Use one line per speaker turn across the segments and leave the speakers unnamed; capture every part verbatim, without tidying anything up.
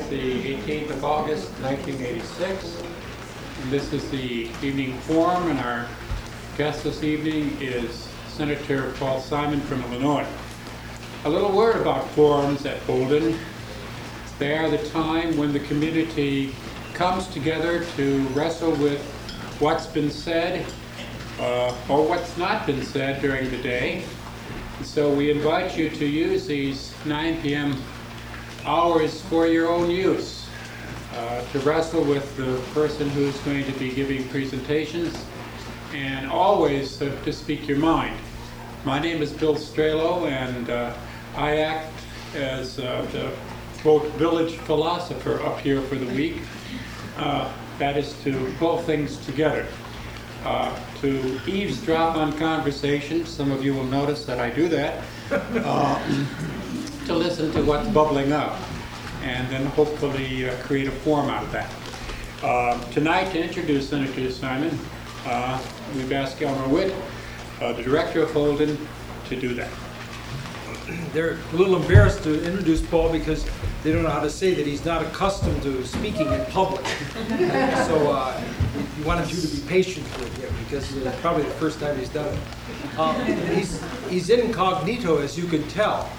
the eighteenth of August, nineteen eighty-six. And this is the evening forum, and our guest this evening is Senator Paul Simon from Illinois. A little word about forums at Holden. They are the time when the community comes together to wrestle with what's been said uh, or what's not been said during the day. And so we invite you to use these nine p m hours for your own use, uh, to wrestle with the person who's going to be giving presentations, and always uh, to speak your mind. My name is Bill Strelo, and uh, I act as uh, the quote village philosopher up here for the week. Uh, that is to pull things together, uh, to eavesdrop on conversations. Some of you will notice that I do that. Uh, to listen to what's bubbling up, and then hopefully uh, create a forum out of that. Uh, tonight, to introduce Senator Simon, uh, we've asked Elmer Witt, uh, the director of Holden, to do that.
They're a little embarrassed to introduce Paul because they don't know how to say that he's not accustomed to speaking in public. So uh, we wanted you to be patient with him because it's probably the first time he's done it. Uh, he's, he's incognito, as you can tell.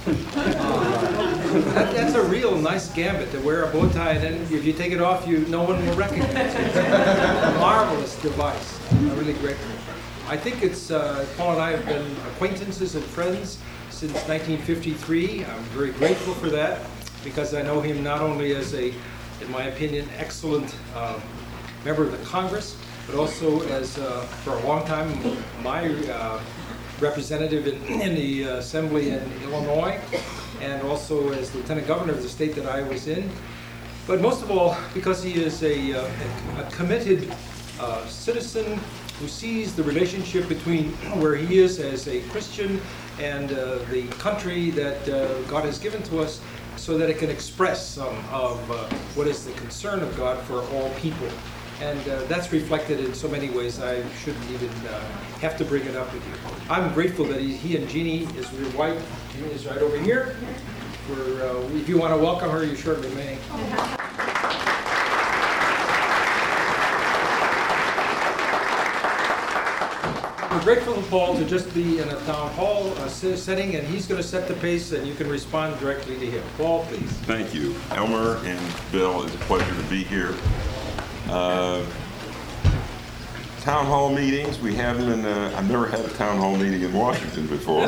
Uh, that, that's a real nice gambit, to wear a bow tie, and then if you take it off, you no one will recognize you. A marvelous device. I'm really grateful. I think it's, uh, Paul and I have been acquaintances and friends since nineteen fifty-three. I'm very grateful for that because I know him not only as a, in my opinion, excellent uh, member of the Congress, but also as, uh, for a long time, my uh, representative in, in the Assembly in Illinois, and also as Lieutenant Governor of the state that I was in. But most of all, because he is a, uh, a committed uh, citizen who sees the relationship between where he is as a Christian and uh, the country that uh, God has given to us, so that it can express some of uh, what is the concern of God for all people. And uh, that's reflected in so many ways I shouldn't even uh, have to bring it up with you. I'm grateful that he, he and Jeannie, is your wife, Jeannie is right over here. For, uh, if you want to welcome her, you certainly may. We're grateful to Paul to just be in a town hall uh, setting, and he's going to set the pace, and you can respond directly to him. Paul, please.
Thank you. Elmer and Bill, it's a pleasure to be here. Uh, town hall meetings, we have them in, uh, I've never had a town hall meeting in Washington before.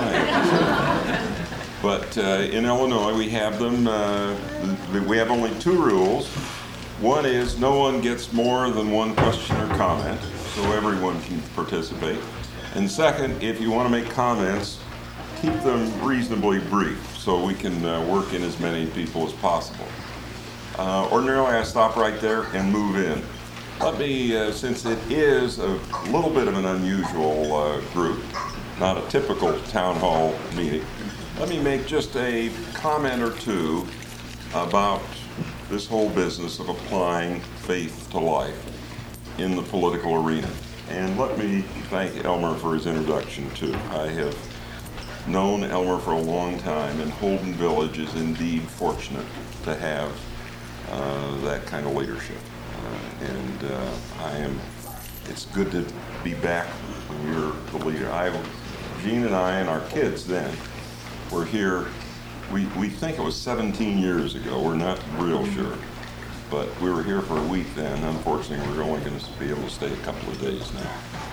But uh, in Illinois, we have them, uh, we have only two rules. One is no one gets more than one question or comment, so everyone can participate. And second, if you want to make comments, keep them reasonably brief so we can uh, work in as many people as possible. Uh, ordinarily, I stop right there and move in. Let me, uh, since it is a little bit of an unusual uh, group, not a typical town hall meeting, let me make just a comment or two about this whole business of applying faith to life in the political arena. And let me thank Elmer for his introduction, too. I have known Elmer for a long time, and Holden Village is indeed fortunate to have uh, that kind of leadership. Uh, and uh, I am, it's good to be back when you're the leader. I, Jean and I and our kids then were here, we, we think it was seventeen years ago, we're not real sure. But we were here for a week then. Unfortunately, we're only going to be able to stay a couple of days now.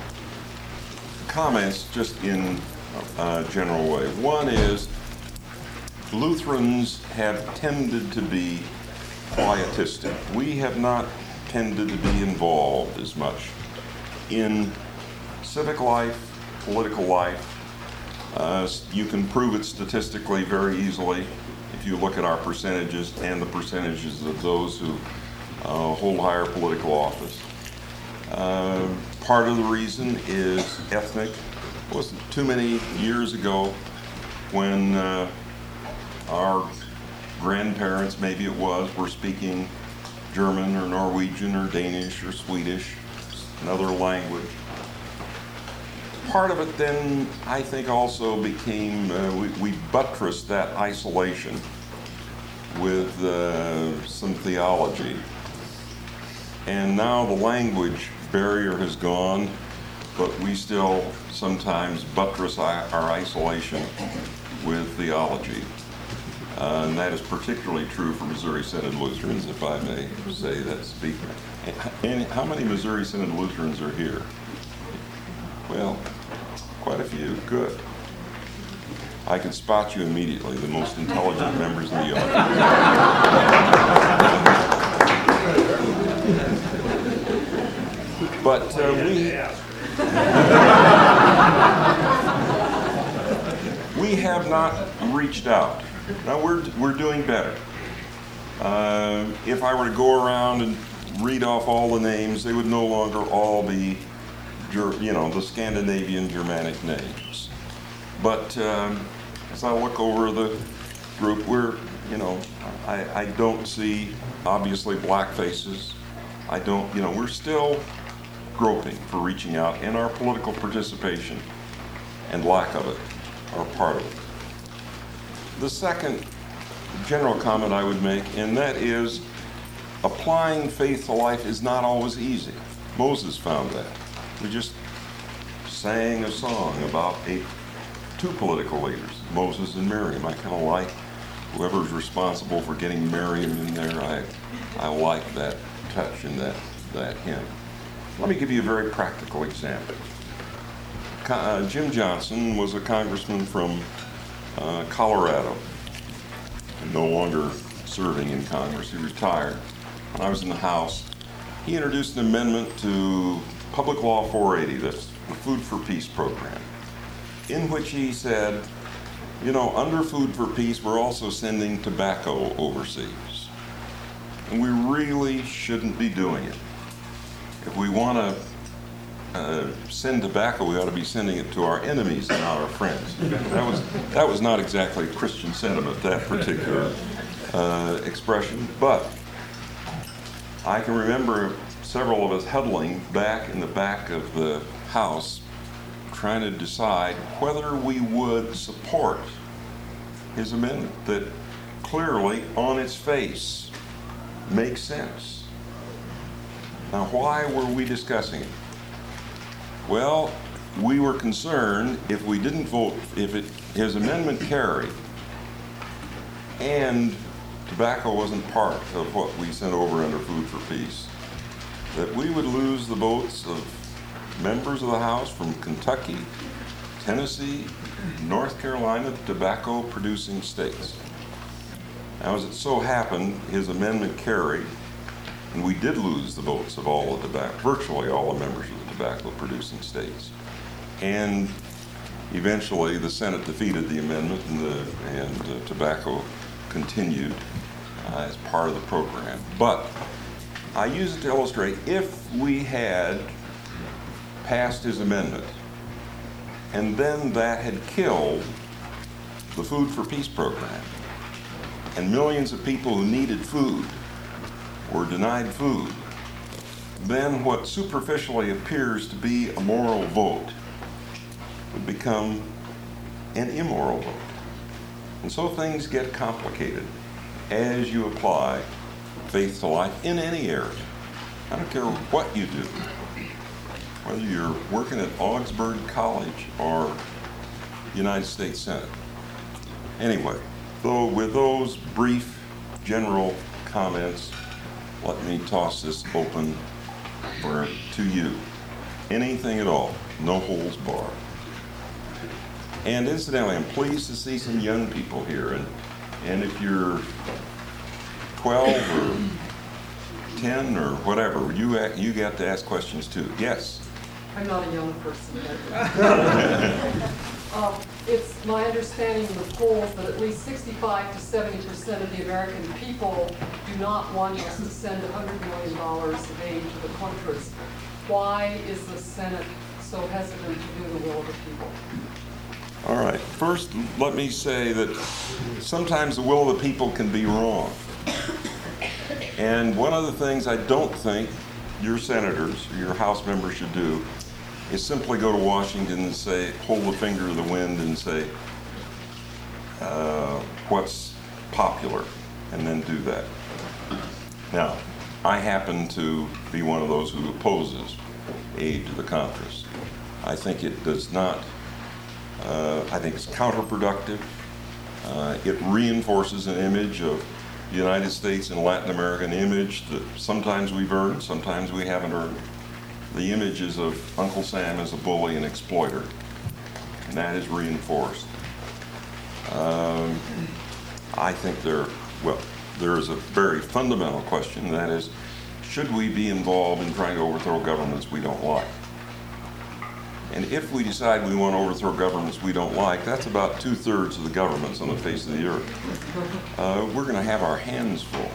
Comments just in a general way. One is Lutherans have tended to be quietistic. We have not tended to be involved as much in civic life, political life. Uh, you can prove it statistically very easily if you look at our percentages and the percentages of those who uh, hold higher political office. Uh, part of the reason is ethnic. It wasn't too many years ago when uh, our grandparents, maybe it was, were speaking German or Norwegian or Danish or Swedish, another language. Part of it then, I think, also became, uh, we, we buttressed that isolation with uh, some theology. And now the language barrier has gone, but we still sometimes buttress i- our isolation with theology. Uh, and that is particularly true for Missouri Synod Lutherans, if I may say that speak. And how many Missouri Synod Lutherans are here? Well, quite a few. Good. I can spot you immediately, the most intelligent members in the audience. But uh, we we have not reached out. Now we're we're doing better. Uh, if I were to go around and read off all the names, they would no longer all be, Ger- you know, the Scandinavian Germanic names. But um, as I look over the group, we're, you know, I, I don't see obviously black faces. I don't, you know, we're still groping for reaching out, and our political participation and lack of it are part of it. The second general comment I would make, and that is applying faith to life is not always easy. Moses found that. We just sang a song about a, two political leaders, Moses and Miriam. I kind of like whoever's responsible for getting Miriam in there. I, I like that touch in that, that hymn. Let me give you a very practical example. Co- uh, Jim Johnson was a congressman from uh, Colorado, no longer serving in Congress. He retired. When I was in the House, he introduced an amendment to Public Law four eighty, that's the Food for Peace program, in which he said, you know, under Food for Peace, we're also sending tobacco overseas. And we really shouldn't be doing it. If we want to uh, send tobacco, we ought to be sending it to our enemies and not our friends. That was that was not exactly Christian sentiment, that particular uh, expression. But I can remember several of us huddling back in the back of the House, trying to decide whether we would support his amendment that clearly, on its face, makes sense. Now, why were we discussing it? Well, we were concerned if we didn't vote, if it, his amendment carried, and tobacco wasn't part of what we sent over under Food for Peace, that we would lose the votes of members of the House from Kentucky, Tennessee, North Carolina, the tobacco-producing states. Now, as it so happened, his amendment carried, and we did lose the votes of all the tobacco, virtually all the members of the tobacco-producing states. And eventually, the Senate defeated the amendment, and, the, and uh, tobacco continued uh, as part of the program. But I use it to illustrate, if we had passed his amendment, and then that had killed the Food for Peace program, and millions of people who needed food were denied food, then what superficially appears to be a moral vote would become an immoral vote. And so things get complicated as you apply faith to life in any area. I don't care what you do, whether you're working at Augsburg College or United States Senate. Anyway, though with those brief general comments, let me toss this open for to you. Anything at all, no holds barred. And incidentally, I'm pleased to see some young people here. And, and if you're twelve or ten or whatever, you, act, you get to ask questions too. Yes?
I'm not a young person. uh, it's my understanding of the polls that at least sixty-five to seventy percent of the American people do not want us to send one hundred million dollars of aid to the Contras. Why is the Senate so hesitant to do the will of the people?
All right. First, let me say that sometimes the will of the people can be wrong. And one of the things I don't think your senators or your House members should do is simply go to Washington and say, hold the finger to the wind and say, uh, what's popular. and then do that. Now, I happen to be one of those who opposes aid to the Contras. I think it does not, uh, I think it's counterproductive. Uh, it reinforces an image of the United States and Latin America, an image that sometimes we've earned, sometimes we haven't earned. The images of Uncle Sam as a bully and exploiter, and that is reinforced. Um, I think there, well, there is a very fundamental question, and that is, should we be involved in trying to overthrow governments we don't like? And if we decide we want to overthrow governments we don't like, that's about two-thirds of the governments on the face of the earth. Uh, we're going to have our hands full.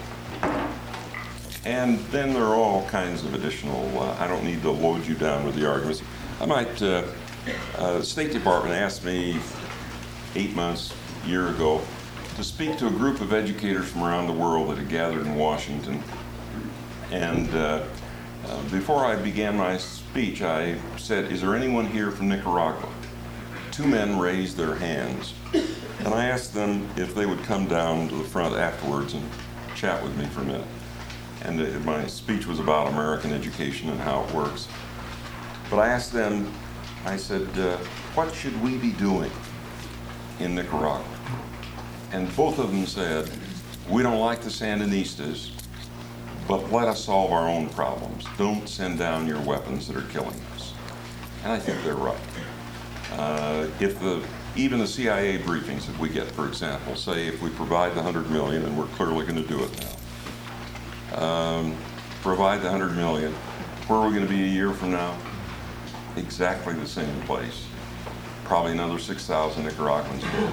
And then there are all kinds of additional, uh, I don't need to load you down with the arguments. I might, uh, uh, the State Department asked me eight months, a year ago, to speak to a group of educators from around the world that had gathered in Washington. And uh, uh, before I began my speech, I said, is there anyone here from Nicaragua? Two men raised their hands, and I asked them if they would come down to the front afterwards and chat with me for a minute. And uh, my speech was about American education and how it works. But I asked them, I said, uh, what should we be doing in Nicaragua? And both of them said, we don't like the Sandinistas, but let us solve our own problems. Don't send down your weapons that are killing us. And I think they're right. Uh, if the, even the C I A briefings that we get, for example, say if we provide the one hundred million, and we're clearly going to do it now, um, provide the one hundred million, where are we going to be a year from now? Exactly the same place. Probably another six thousand Nicaraguans dead.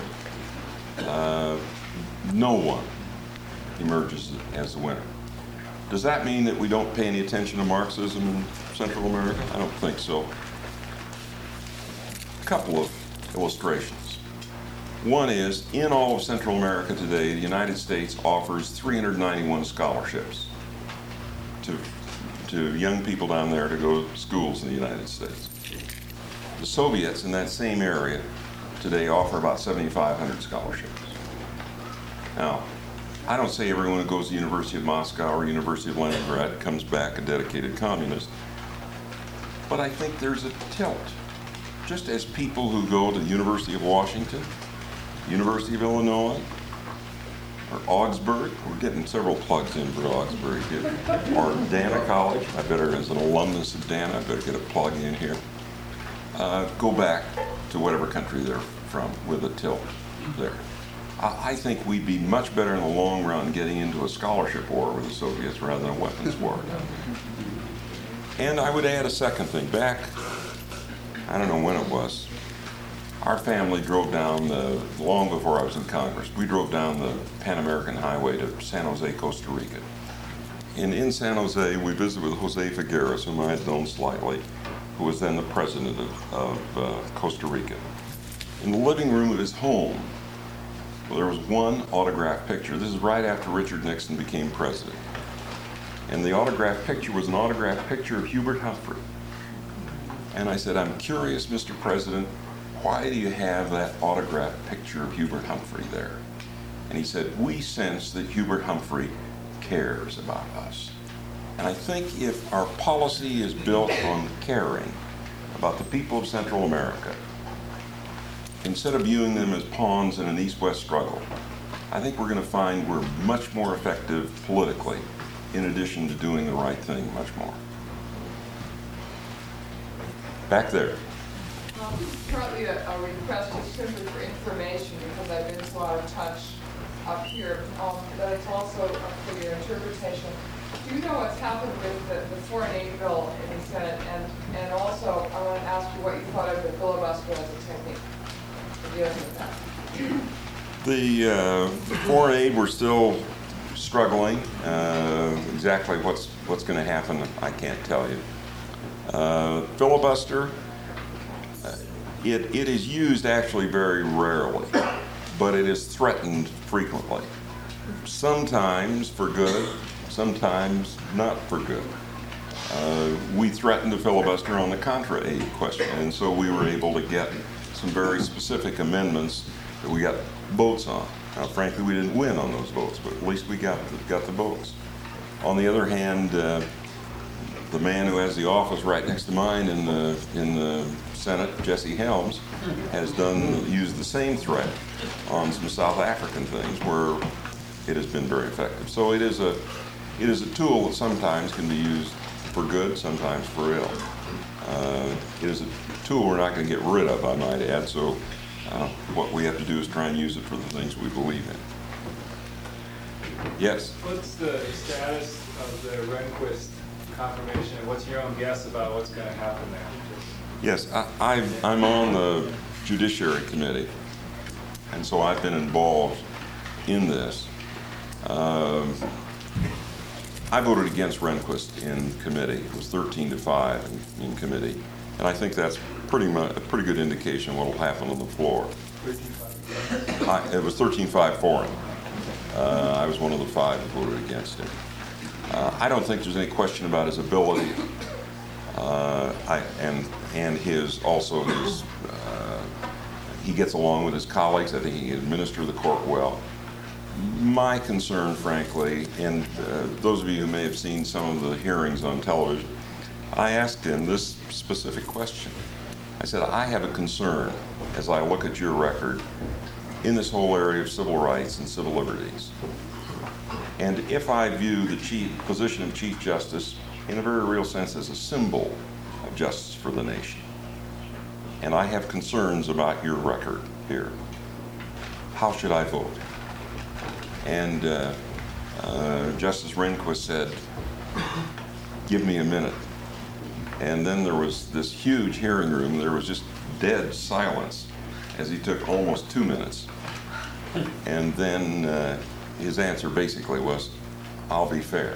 Uh, no one emerges as the winner. Does that mean that we don't pay any attention to Marxism in Central America? I don't think so. A couple of illustrations. One is, in all of Central America today, the United States offers three hundred ninety-one scholarships to, to young people down there to go to schools in the United States. The Soviets in that same area today offer about seventy-five hundred scholarships. Now, I don't say everyone who goes to the University of Moscow or University of Leningrad comes back a dedicated communist, but I think there's a tilt. Just as people who go to the University of Washington, University of Illinois, or Augsburg, we're getting several plugs in for Augsburg here, or Dana College, I better, as an alumnus of Dana, I better get a plug in here, uh, go back to whatever country they're from with a tilt there. I think we'd be much better in the long run getting into a scholarship war with the Soviets rather than a weapons war. And I would add a second thing. Back, I don't know when it was, our family drove down the, long before I was in Congress, we drove down the Pan American Highway to San Jose, Costa Rica. And in San Jose, we visited with Jose Figueres, whom I had known slightly, who was then the president of, of uh, Costa Rica. In the living room of his home, well, there was one autographed picture. This is right after Richard Nixon became president. And the autographed picture was an autographed picture of Hubert Humphrey. And I said, I'm curious, Mister President, why do you have that autographed picture of Hubert Humphrey there? And he said, we sense that Hubert Humphrey cares about us. And I think if our policy is built on caring about the people of Central America, instead of viewing them as pawns in an East-West struggle, I think we're going to find we're much more effective politically, in addition to doing the right thing much more. Back there.
Um, this is currently a, a request just simply for information because I've been so out of touch up here, um, but it's also for your interpretation. Do you know what's happened with the, the foreign aid bill in the Senate? And, and also, I want to ask you what you thought of the filibuster as a technique.
The uh, foreign aid, we're still struggling. Uh, exactly what's what's going to happen, I can't tell you. Uh, filibuster, uh, it it is used actually very rarely, but it is threatened frequently. Sometimes for good, sometimes not for good. Uh, we threatened to filibuster on the Contra aid question, and so we were able to get some very specific amendments that we got votes on. Now, frankly, we didn't win on those votes, but at least we got the, got the votes. On the other hand, uh, the man who has the office right next to mine in the in the Senate, Jesse Helms, has done used the same threat on some South African things where it has been very effective. So it is a it is a tool that sometimes can be used for good, sometimes for ill. Uh, it is a tool we're not going to get rid of, I might add. So uh, what we have to do is try and use it for the things we believe in. Yes.
What's the status of the Rehnquist confirmation, and what's your own guess about what's going to happen there?
Yes, I, I've, I'm on the Judiciary Committee, and so I've been involved in this. Um, I voted against Rehnquist in committee. It was thirteen to five in, in committee, and I think that's pretty much a pretty good indication of what will happen on the floor. I, it was thirteen five for him. Uh, I was one of the five that voted against him. Uh, I don't think there's any question about his ability, uh, I, and and his also his. Uh, he gets along with his colleagues. I think he can administer the court well. My concern, frankly, and uh, those of you who may have seen some of the hearings on television, I asked him this specific question. I said, I have a concern as I look at your record in this whole area of civil rights and civil liberties. And if I view the chief, position of Chief Justice in a very real sense as a symbol of justice for the nation, and I have concerns about your record here, how should I vote? And uh, uh, Justice Rehnquist said, give me a minute. And then there was this huge hearing room. There was just dead silence as he took almost two minutes. And then uh, his answer basically was, I'll be fair.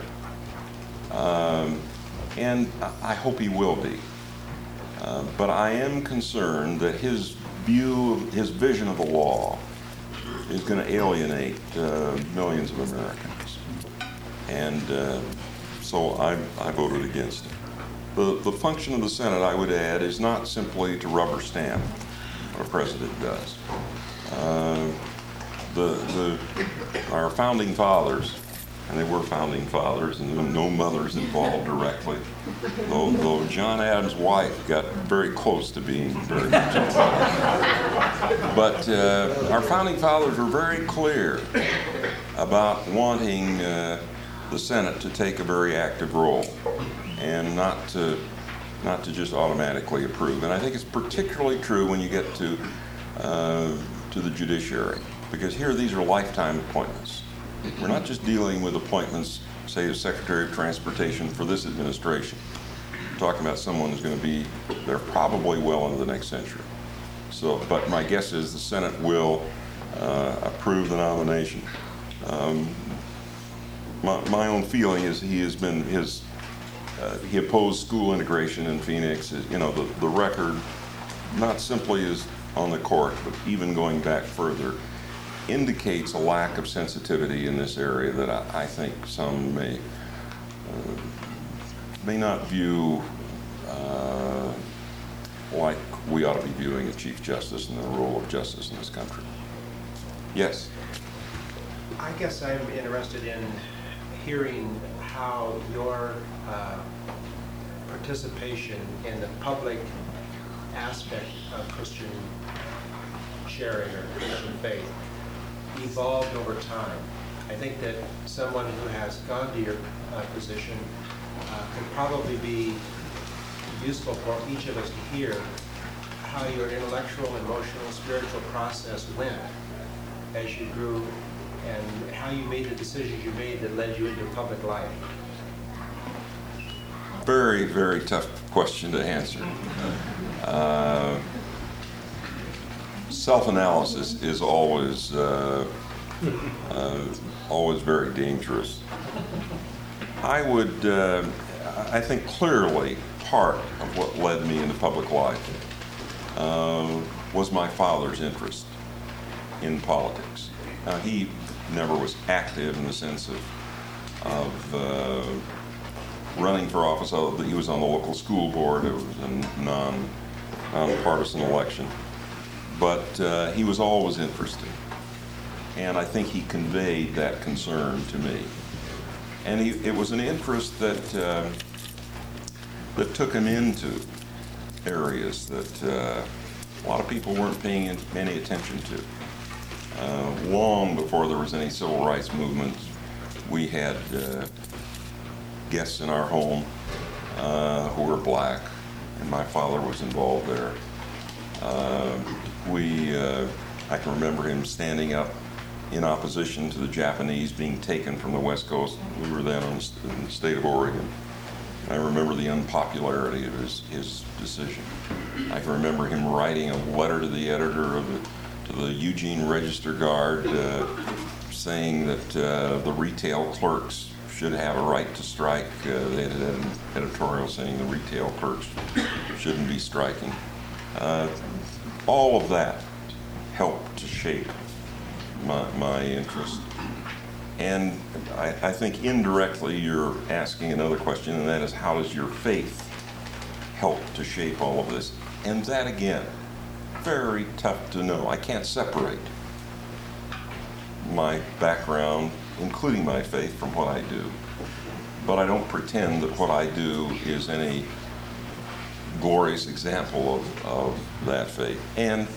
Um, and I hope he will be. Uh, but I am concerned that his view, his vision of the law is going to alienate uh, millions of Americans. And uh, so I, I voted against it. The, the function of the Senate, I would add, is not simply to rubber stamp what a president does. Uh, the, the, our founding fathers, and they were founding fathers, and no mothers involved directly, though, though John Adams' wife got very close to being very much involved. But uh, our founding fathers were very clear about wanting uh, the Senate to take a very active role and not to not to just automatically approve. And I think it's particularly true when you get to uh, to the judiciary, because here these are lifetime appointments. We're not just dealing with appointments, say, as Secretary of Transportation for this administration. We're talking about someone who's going to be there probably well into the next century. So, but my guess is the Senate will uh, approve the nomination. Um, my, my own feeling is he has been his. Uh, he opposed school integration in Phoenix. You know, the, the record, not simply is on the court, but even going back further, indicates a lack of sensitivity in this area that I, I think some may uh, may not view uh, like we ought to be viewing a Chief Justice and the role of justice in this country. Yes?
I guess I'm interested in hearing how your uh, participation in the public aspect of Christian sharing or Christian faith evolved over time. I think that someone who has gone to your uh, position uh, could probably be useful for each of us to hear how your intellectual, emotional, spiritual process went as you grew and how you made the decisions you made that led you into public life.
Very, very tough question to answer. Uh, self-analysis is always uh, uh, always very dangerous. I would, uh, I think clearly part of what led me into public life uh, was my father's interest in politics. Now, he never was active in the sense of, of uh, running for office. He was on the local school board. It was a non, non-partisan election. But uh, he was always interested. And I think he conveyed that concern to me. And he, it was an interest that, uh, that took him into areas that uh, a lot of people weren't paying any attention to. Uh, long before there was any civil rights movement, we had uh, guests in our home uh, who were black, and my father was involved there. Uh, we, uh, I can remember him standing up in opposition to the Japanese being taken from the West Coast. We were then on, in the state of Oregon. I remember the unpopularity of his, his decision. I can remember him writing a letter to the editor of the, to the Eugene Register Guard uh, saying that uh, the retail clerks should have a right to strike. Uh, they had an editorial saying the retail clerks shouldn't be striking. Uh, all of that helped to shape my, my interest. And I, I think indirectly you're asking another question, and that is, how does your faith help to shape all of this? And that, again, very tough to know. I can't separate my background, including my faith, from what I do. But I don't pretend that what I do is any glorious example of, of that faith. And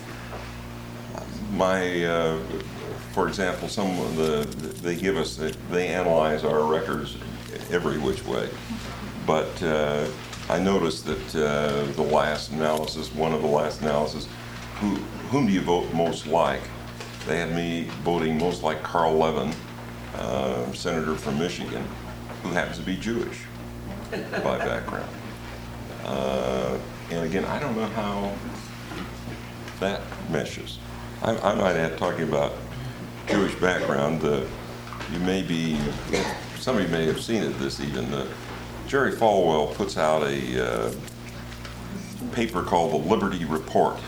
my, uh, for example, some of the, they give us, they analyze our records every which way. But uh, I noticed that uh, the last analysis, one of the last analysis, who, whom do you vote most like? They had me voting most like Carl Levin, uh, senator from Michigan, who happens to be Jewish by background. Uh, and again, I don't know how that meshes. I, I might add, talking about Jewish background, uh, you may be, some of you may have seen it this even, uh, Jerry Falwell puts out a uh, paper called the Liberty Report.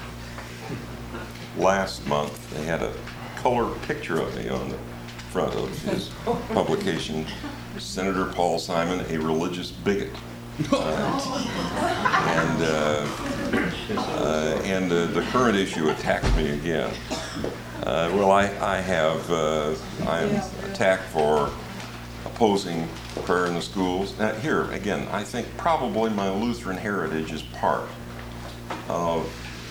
Last month, they had a color picture of me on the front of his publication, Senator Paul Simon, a religious bigot. Uh, and uh, uh, and uh, the current issue attacks me again. Uh, well, I, I have, uh, I am attacked for opposing prayer in the schools. Now, here, again, I think probably my Lutheran heritage is part of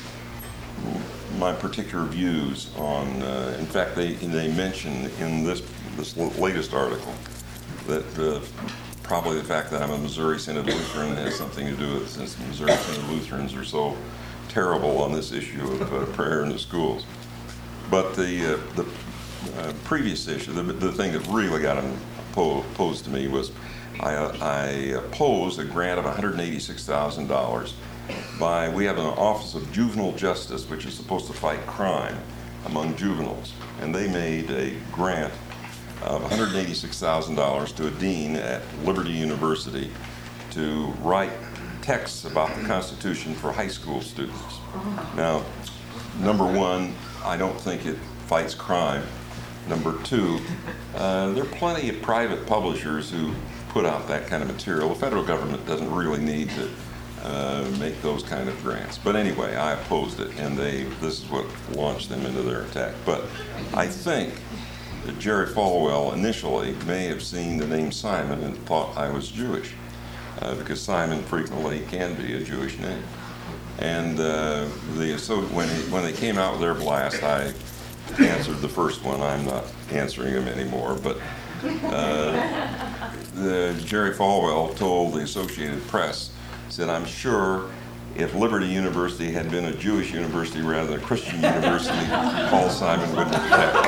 my particular views on, uh, in fact, they, they mention in this, this latest article that uh, probably the fact that I'm a Missouri Synod Lutheran has something to do with it, since Missouri Synod Lutherans are so terrible on this issue of uh, prayer in the schools. But the, uh, the uh, previous issue, the, the thing that really got opposed to me was I, uh, I opposed a grant of one hundred eighty-six thousand dollars by, we have an Office of Juvenile Justice, which is supposed to fight crime among juveniles. And they made a grant of one hundred eighty-six thousand dollars to a dean at Liberty University to write texts about the Constitution for high school students. Now, number one, I don't think it fights crime. Number two, uh, there are plenty of private publishers who put out that kind of material. The federal government doesn't really need to uh, make those kind of grants. But anyway, I opposed it, and they, this is what launched them into their attack. But I think that Jerry Falwell initially may have seen the name Simon and thought I was Jewish, uh, because Simon frequently can be a Jewish name. And uh, the, so when, he, when they came out with their blast, I answered the first one. I'm not answering them anymore. But uh, the, Jerry Falwell told the Associated Press, said, I'm sure if Liberty University had been a Jewish university rather than a Christian university, Paul Simon wouldn't have attacked.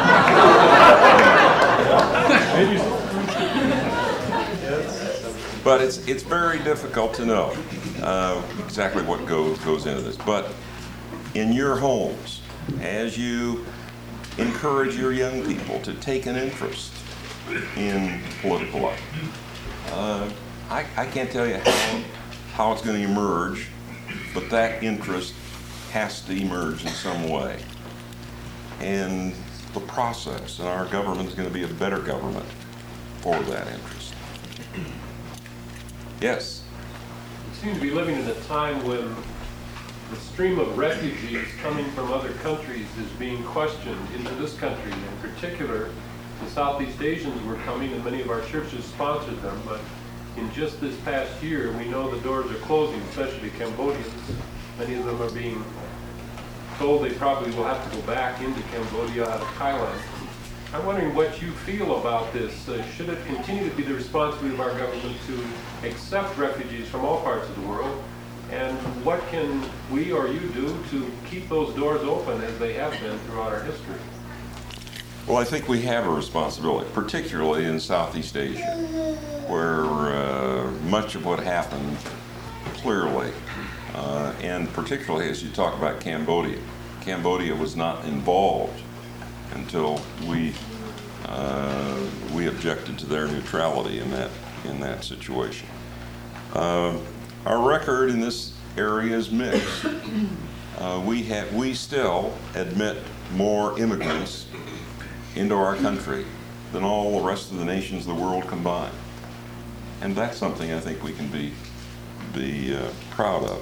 But it's it's very difficult to know uh, exactly what goes goes into this. But in your homes, as you encourage your young people to take an interest in political life, uh, I, I can't tell you how how it's going to emerge, but that interest has to emerge in some way. And the process, and our government is going to be a better government for that interest. Yes?
We seem to be living in a time when the stream of refugees coming from other countries is being questioned into this country. In particular, the Southeast Asians were coming, and many of our churches sponsored them, but in just this past year, we know the doors are closing, especially Cambodians. Many of them are being told they probably will have to go back into Cambodia out of Thailand. I'm wondering what you feel about this. Uh, should it continue to be the responsibility of our government to accept refugees from all parts of the world? And what can we or you do to keep those doors open as they have been throughout our history?
Well, I think we have a responsibility, particularly in Southeast Asia, where uh, much of what happened clearly, uh, and particularly as you talk about Cambodia, Cambodia was not involved until we uh, we objected to their neutrality in that in that situation. Uh, our record in this area is mixed. Uh, we have we still admit more immigrants into our country than all the rest of the nations of the world combined, and that's something I think we can be be uh, proud of.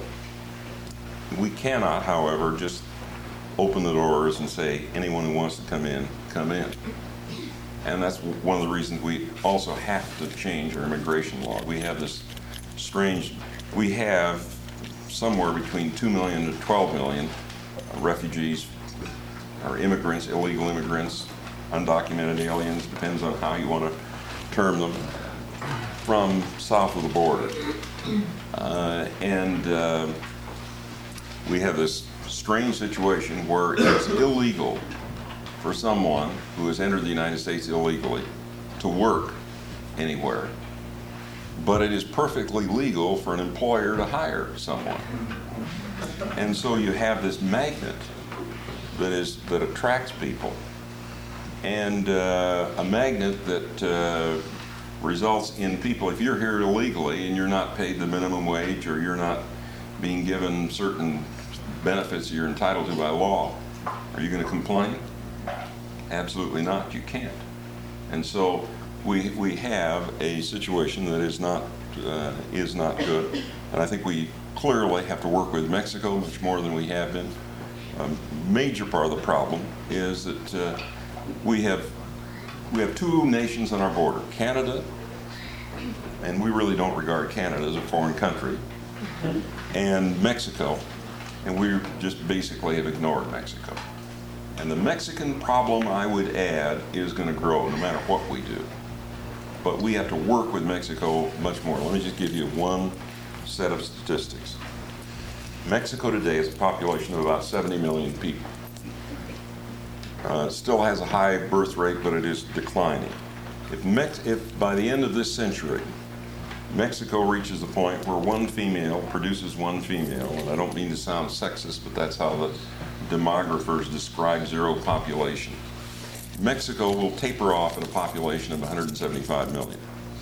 We cannot, however, just open the doors and say anyone who wants to come in, come in. And that's one of the reasons we also have to change our immigration law. We have this strange, we have somewhere between two million to twelve million refugees or immigrants, illegal immigrants, undocumented aliens, depends on how you want to term them, from south of the border. Uh, and uh, we have this strange situation where it's illegal for someone who has entered the United States illegally to work anywhere, but it is perfectly legal for an employer to hire someone. And so you have this magnet that is that attracts people, and uh, a magnet that uh, results in people, if you're here illegally and you're not paid the minimum wage or you're not being given certain benefits you're entitled to by law, are you going to complain? Absolutely not. You can't. And so we we have a situation that is not uh, is not good, and I think we clearly have to work with Mexico much more than we have been. A major part of the problem is that uh, we have we have two nations on our border, Canada, and we really don't regard Canada as a foreign country, and Mexico. And we just basically have ignored Mexico. And the Mexican problem, I would add, is going to grow no matter what we do. But we have to work with Mexico much more. Let me just give you one set of statistics. Mexico today has a population of about seventy million people. Uh, it still has a high birth rate, but it is declining. If, Mex- if by the end of this century, Mexico reaches the point where one female produces one female, and I don't mean to sound sexist, but that's how the demographers describe zero population. Mexico will taper off at a population of one hundred seventy-five million.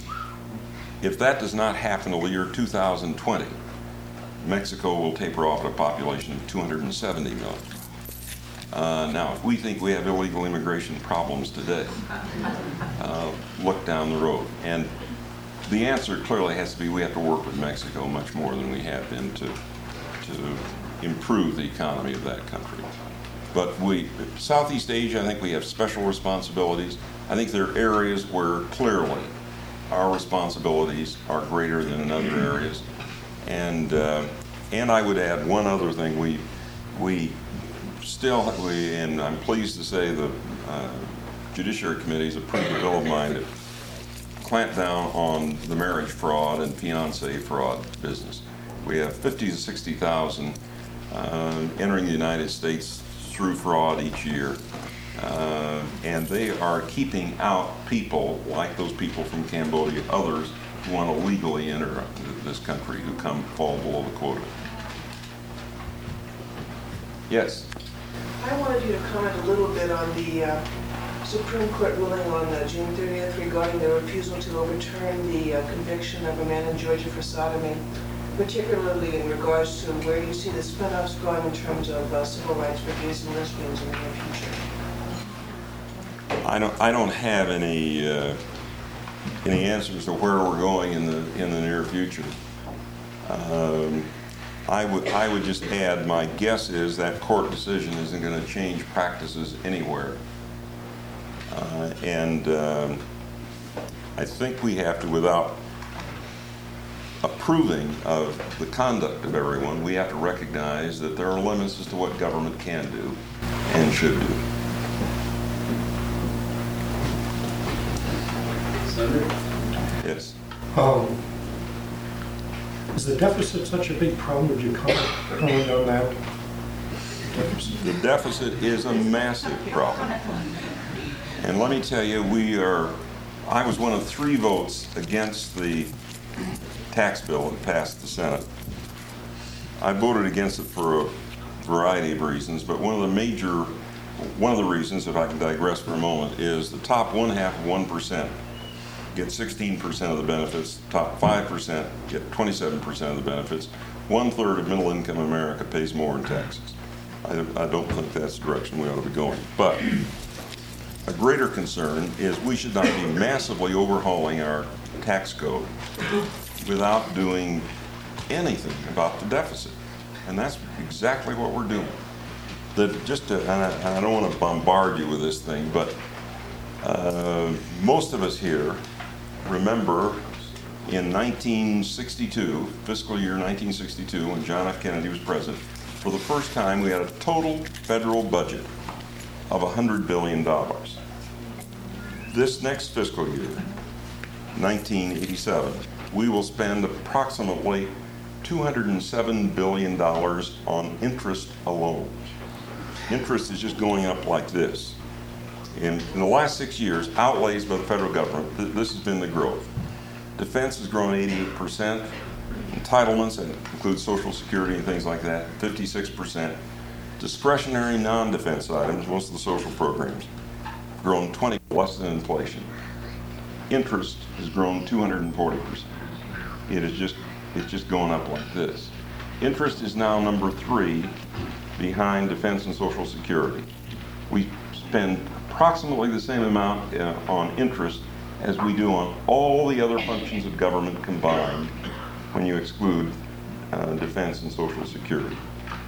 If that does not happen until the year two thousand twenty, Mexico will taper off at a population of two hundred seventy million. Uh, now, if we think we have illegal immigration problems today, uh, look down the road. And the answer clearly has to be we have to work with Mexico much more than we have been to to improve the economy of that country. But we, Southeast Asia, I think we have special responsibilities. I think there are areas where clearly our responsibilities are greater than in other areas. And uh, and I would add one other thing. We we still, we, and I'm pleased to say the uh, Judiciary Committee is a pretty bill of mine to clamp down on the marriage fraud and fiancé fraud business. We have fifty to sixty thousand uh, entering the United States through fraud each year, uh, and they are keeping out people like those people from Cambodia, others who want to legally enter this country, who come fall below the quota. Yes.
I wanted you to comment a little bit on the uh, Supreme Court ruling on uh, June thirtieth regarding the refusal to overturn the uh, conviction of a man in Georgia for sodomy, particularly in regards to where you see the spin-offs going in terms of uh, civil rights for gays and lesbians in the near future.
I don't. I don't have any uh, any answers to where we're going in the in the near future. Um, I would, I would just add, my guess is that court decision isn't going to change practices anywhere. Uh, and um, I think we have to, without approving of the conduct of everyone, we have to recognize that there are limits as to what government can do and should do.
Senator?
Yes.
Um, Is the deficit such a big problem? Would you comment comment on that? Deficit?
The deficit is a massive problem. And let me tell you, we are, I was one of three votes against the tax bill that passed the Senate. I voted against it for a variety of reasons, but one of the major, one of the reasons, if I can digress for a moment, is the top one half of one percent get sixteen percent of the benefits, top five percent get twenty-seven percent of the benefits. One third of middle income America pays more in taxes. I, I don't think that's the direction we ought to be going. But a greater concern is we should not be massively overhauling our tax code without doing anything about the deficit. And that's exactly what we're doing. That just to, and I, and I don't want to bombard you with this thing, but uh, most of us here remember in nineteen sixty-two, fiscal year nineteen sixty-two, when John F. Kennedy was president, for the first time we had a total federal budget of one hundred billion dollars. This next fiscal year, nineteen eighty-seven, we will spend approximately two hundred seven billion dollars on interest alone. Interest is just going up like this. In, in the last six years, outlays by the federal government, th- this has been the growth. Defense has grown eighty-eight percent. Entitlements, that includes Social Security and things like that, fifty-six percent. Discretionary non-defense items, most of the social programs, have grown twenty percent less than inflation. Interest has grown two hundred forty percent. It is just, it's just going up like this. Interest is now number three behind defense and Social Security. We spend approximately the same amount uh, on interest as we do on all the other functions of government combined when you exclude uh, defense and Social Security.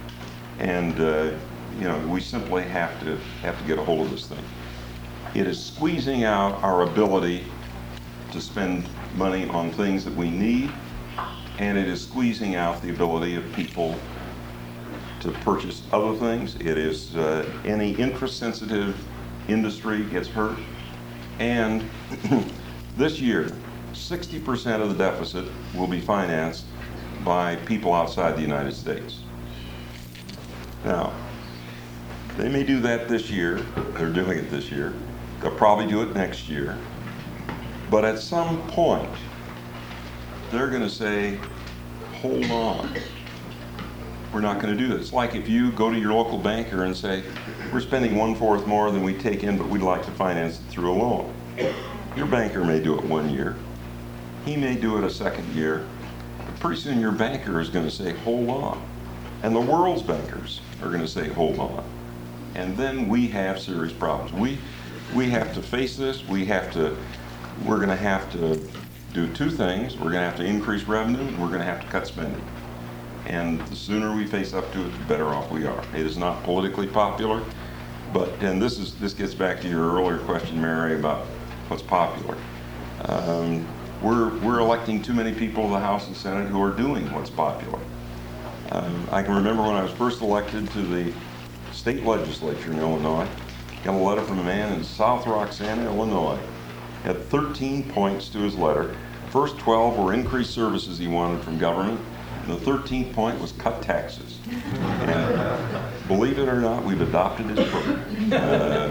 And uh, you know, we simply have to have to get a hold of this thing. It is squeezing out our ability to spend money on things that we need, and it is squeezing out the ability of people to purchase other things. It is uh, any interest-sensitive industry gets hurt. And this year, sixty percent of the deficit will be financed by people outside the United States. Now, they may do that this year. They're doing it this year. They'll probably do it next year. But at some point, they're going to say, hold on. We're not going to do this. Like if you go to your local banker and say, we're spending one-fourth more than we take in, but we'd like to finance it through a loan. Your banker may do it one year. He may do it a second year. But pretty soon your banker is going to say, hold on. And the world's bankers are going to say, hold on. And then we have serious problems. We, we have to face this. We have to, we're going to have to do two things. We're going to have to increase revenue, and we're going to have to cut spending. And the sooner we face up to it, the better off we are. It is not politically popular, but, and this is this gets back to your earlier question, Mary, about what's popular. Um, we're, we're electing too many people to the House and Senate who are doing what's popular. Um, I can remember when I was first elected to the state legislature in Illinois, got a letter from a man in South Roxana, Illinois. Had thirteen points to his letter. First twelve were increased services he wanted from government. The thirteenth point was cut taxes. And believe it or not, we've adopted his program. Uh,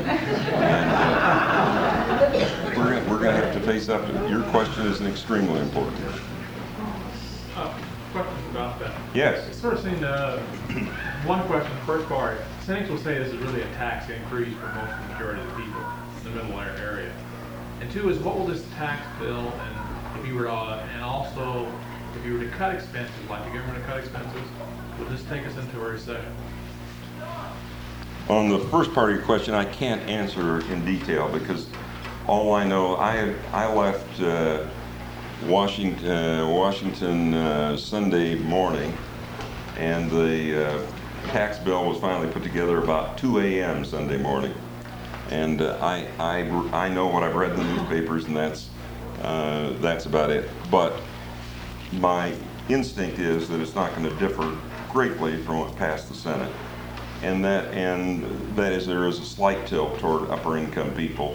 and we're gonna, we're going to have to face up to it. Your question is an extremely important one.
Uh, questions about that.
Yes.
It's sort of seen, uh, one question, first part, cynics will say this is really a tax increase for most of the majority of the people in the middle area. And two is, what will this tax bill, and if you were to, uh, and also, if you were to cut expenses, like the government to cut expenses, would this take us into a recession?
On the first part of your question, I can't answer in detail because all I know, I I left uh, Washington, uh, Washington uh, Sunday morning And the uh, tax bill was finally put together about two A M Sunday morning. And uh, I, I, I know what I've read in the newspapers, and that's, uh, that's about it. But my instinct is that it's not going to differ greatly from what passed the Senate. And that, and that is, there is a slight tilt toward upper income people.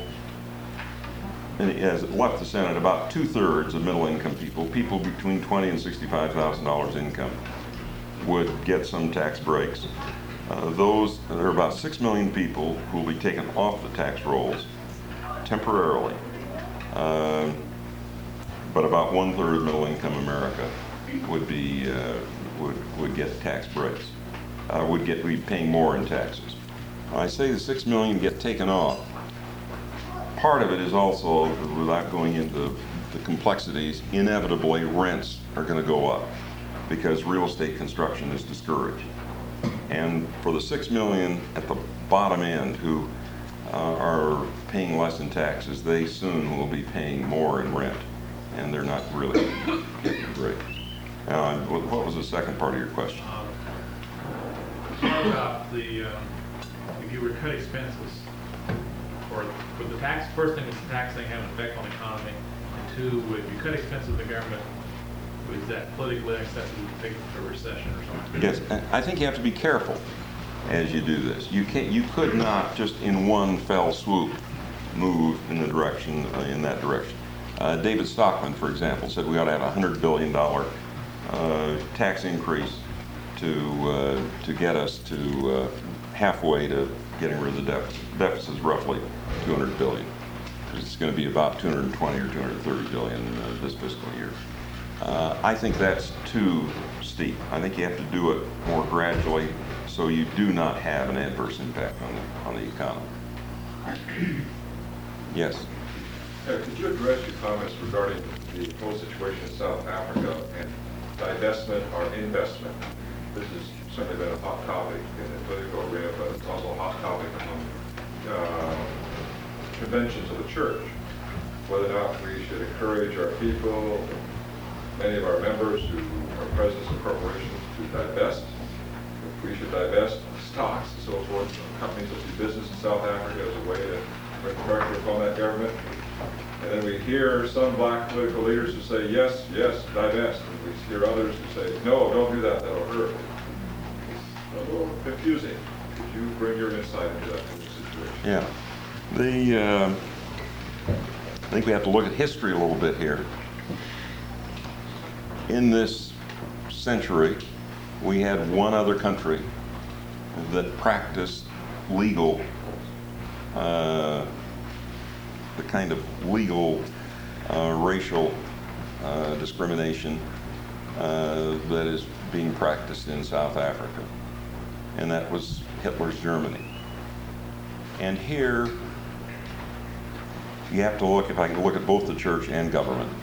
And as it left the Senate, about two-thirds of middle-income people, people between twenty and sixty-five thousand dollars income, would get some tax breaks. Uh, those, there are about six million people who will be taken off the tax rolls temporarily. Uh, but about one-third of middle-income America would be uh, would would get tax breaks. Uh, would get be paying more in taxes. I say the six million get taken off. Part of it is also, without going into the complexities, inevitably rents are going to go up because real estate construction is discouraged. And for the six million at the bottom end who uh, are paying less in taxes, they soon will be paying more in rent, and they're not really getting great. Uh, what was the second part of your question?
Talk about the, um, if you were to cut expenses, or would the tax, first thing is the tax thing have an effect on the economy, and two, would you cut expenses of the government, was that politically acceptable to take it to a recession or something?
Yes, I think you have to be careful as you do this. You can't, you could not just in one fell swoop move in the direction, uh, in that direction. Uh, David Stockman, for example, said we ought to have a hundred billion dollar uh, tax increase to uh, to get us to uh, halfway to getting rid of the deficit. Deficit is roughly two hundred billion. It's going to be about two hundred twenty or two hundred thirty billion uh, this fiscal year. Uh, I think that's too steep. I think you have to do it more gradually so you do not have an adverse impact on the, on the economy. Yes.
Uh, could you address your comments regarding the whole situation in South Africa and divestment or investment? This has certainly been a hot topic in the political arena, but it's also a hot topic among uh, conventions of the church. Whether or not we should encourage our people, many of our members who are presidents of corporations, to divest. If we should divest stocks and so forth from companies that do business in South Africa as a way to bring pressure upon that government. And then we hear some black political leaders who say, yes, yes, divest. And we hear others who say, no, don't do that, that'll hurt. It's a little confusing. Could you bring your insight into that kind of situation?
Yeah. The, uh, I think we have to look at history a little bit here. In this century, we had one other country that practiced legal, uh, the kind of legal uh, racial uh, discrimination uh, that is being practiced in South Africa, and that was Hitler's Germany. And here, you have to look, if I can look at both the church and government.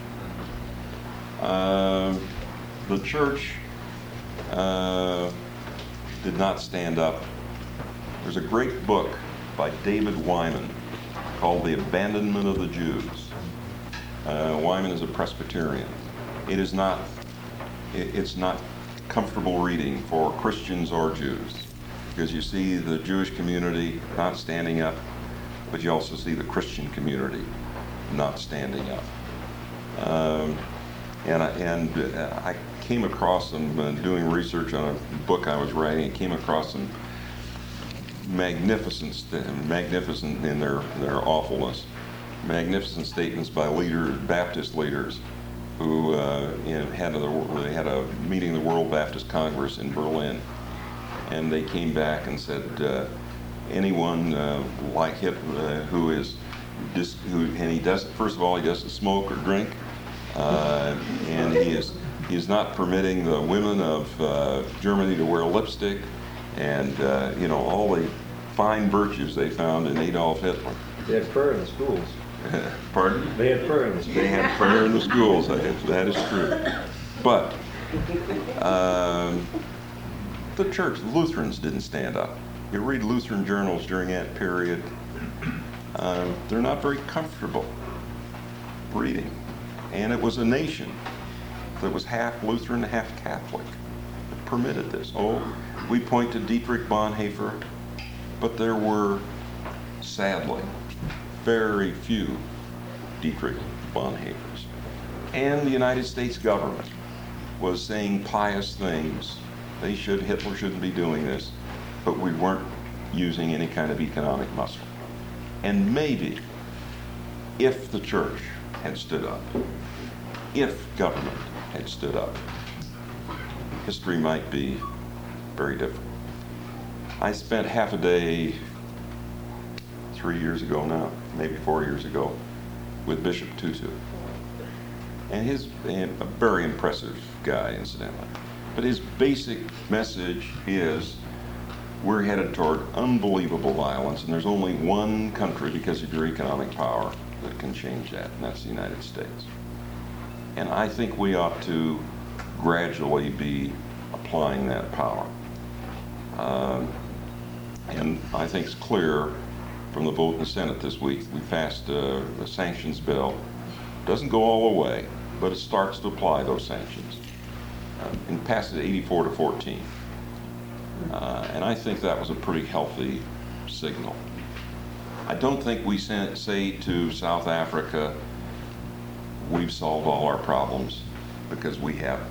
Uh, the church uh, did not stand up. There's a great book by David Wyman called The Abandonment of the Jews. Uh, Wyman is a Presbyterian. It is not, it, it's not comfortable reading for Christians or Jews, because you see the Jewish community not standing up, but you also see the Christian community not standing up. Um, and I, and uh, I came across them uh, doing research on a book I was writing, and came across some magnificent, st- magnificent in their, their awfulness, magnificent statements by leaders, Baptist leaders, who uh, you know, had a, they had a meeting of the World Baptist Congress in Berlin, and they came back and said, uh, anyone uh, like Hitler uh, who is, dis- who, and he doesn't, first of all, he doesn't smoke or drink, uh, and he is he is not permitting the women of uh, Germany to wear lipstick, and uh, you know, all the fine virtues they found in Adolf Hitler.
They had prayer in the schools.
Pardon?
They had prayer in the schools.
They had prayer in the schools. That is, that is true. But um, the church, Lutherans didn't stand up. You read Lutheran journals during that period, uh, they're not very comfortable reading. And it was a nation that was half Lutheran, half Catholic. permitted this. Oh, we point to Dietrich Bonhoeffer, but there were, sadly, very few Dietrich Bonhoeffers. And the United States government was saying pious things. They should, Hitler shouldn't be doing this, but we weren't using any kind of economic muscle. And maybe if the church had stood up, if government had stood up, history might be very different. I spent half a day three years ago now, maybe four years ago, with Bishop Tutu. And his, and a very impressive guy, incidentally. But his basic message is we're headed toward unbelievable violence, and there's only one country, because of your economic power, that can change that, and that's the United States. And I think we ought to gradually be applying that power. Um, and I think it's clear from the vote in the Senate this week, we passed uh, a sanctions bill. Doesn't go all the way, but it starts to apply those sanctions. Uh, and passed it eighty-four to fourteen. Uh, and I think that was a pretty healthy signal. I don't think we sent, say to South Africa, we've solved all our problems, because we haven't.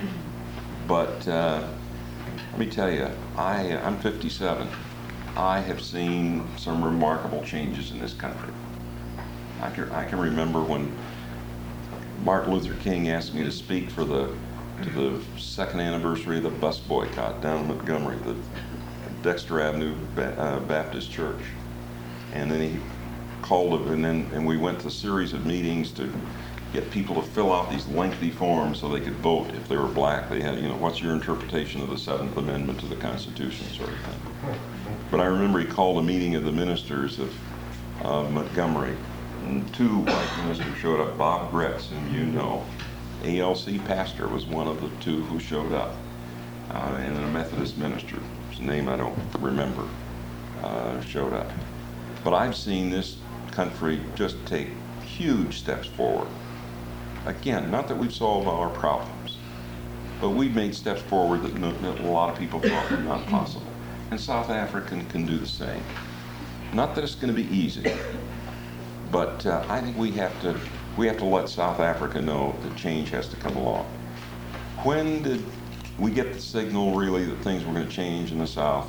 But uh, let me tell you, I, I'm fifty-seven. I have seen some remarkable changes in this country. I can, I can remember when Martin Luther King asked me to speak for the to the second anniversary of the bus boycott down in Montgomery, the Dexter Avenue ba- uh, Baptist Church. And then he called it, and then and we went to a series of meetings to get people to fill out these lengthy forms so they could vote. If they were black, they had, you know, what's your interpretation of the Seventh Amendment to the Constitution, sort of thing. But I remember he called a meeting of the ministers of uh, Montgomery, and two white ministers showed up. Bob Gretz, whom you know, A L C pastor, was one of the two who showed up, uh, and a Methodist minister, whose name I don't remember, uh, showed up. But I've seen this country just take huge steps forward. Again, not that we've solved all our problems, but we've made steps forward that, no, that a lot of people thought were not possible. And South Africa can do the same. Not that it's going to be easy, but uh, I think we have to we have to let South Africa know that change has to come along. When did we get the signal, really, that things were going to change in the South?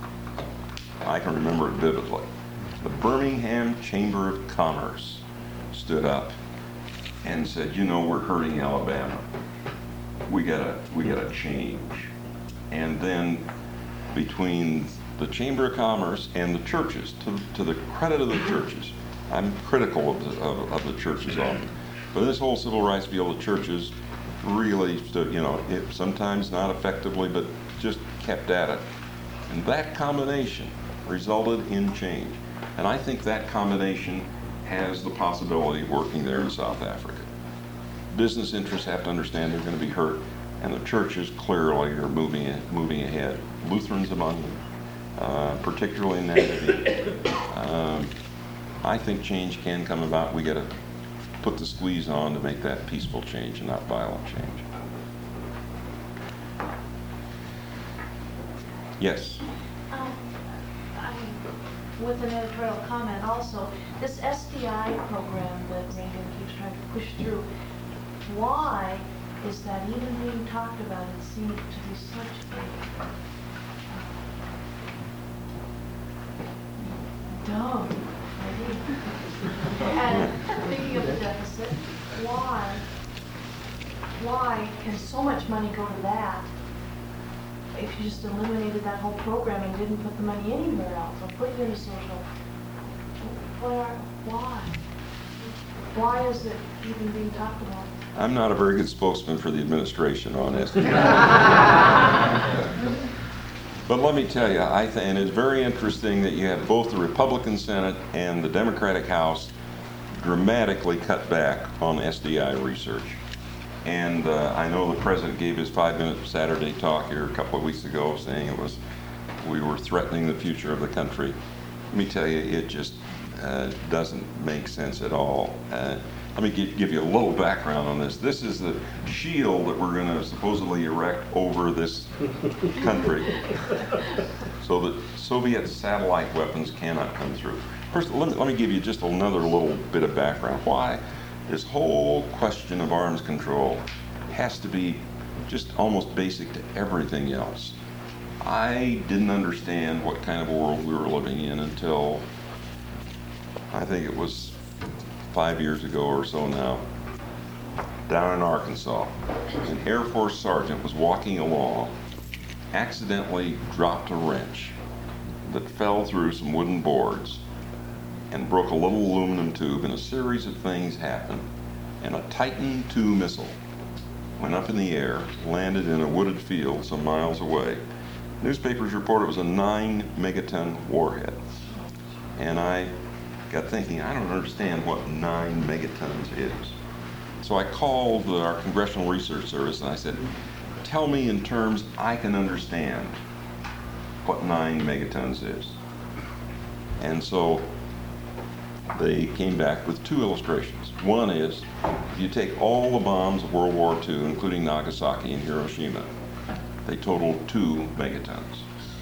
I can remember it vividly. The Birmingham Chamber of Commerce stood up and said, you know, we're hurting Alabama. We gotta, we gotta change. And then between the Chamber of Commerce and the churches, to, to the credit of the churches, I'm critical of the, of, of the churches often, but in this whole civil rights field, the churches really stood, you know, it, sometimes not effectively, but just kept at it. And that combination resulted in change. And I think that combination has the possibility of working there in South Africa. Business interests have to understand they're going to be hurt, and the churches clearly are moving moving ahead. Lutherans among them, uh, particularly in Namibia. Um, I think change can come about. We got to put the squeeze on to make that peaceful change and not violent change. Yes.
Um, I, with an editorial comment also, this S D I program that Reagan keeps trying to push through, why is that even being talked about? It seems to be such a dumb idea. And thinking of the deficit, why, why can so much money go to that if you just eliminated that whole program and didn't put the money anywhere else, or put it in a social? Where, why? Why is it even being talked about?
I'm not a very good spokesman for the administration on S D I. But let me tell you, I th- and it's very interesting that you have both the Republican Senate and the Democratic House dramatically cut back on S D I research. And uh, I know the president gave his five-minute Saturday talk here a couple of weeks ago saying it was, we were threatening the future of the country. Let me tell you, it just uh, doesn't make sense at all. Uh, let me give, give you a little background on this. This is the shield that we're going to supposedly erect over this country so that Soviet satellite weapons cannot come through. First, let me, let me give you just another little bit of background. Why this whole question of arms control has to be just almost basic to everything else. I didn't understand what kind of a world we were living in until I think it was five years ago or so now. Down in Arkansas, an Air Force sergeant was walking along, accidentally dropped a wrench that fell through some wooden boards and broke a little aluminum tube, and a series of things happened, and a Titan two missile went up in the air, landed in a wooded field some miles away. Newspapers report it was a nine megaton warhead. And I got thinking, I don't understand what nine megatons is. So I called our Congressional Research Service and I said, tell me in terms I can understand what nine megatons is. And so they came back with two illustrations. One is, if you take all the bombs of World War Two, including Nagasaki and Hiroshima, they total two megatons.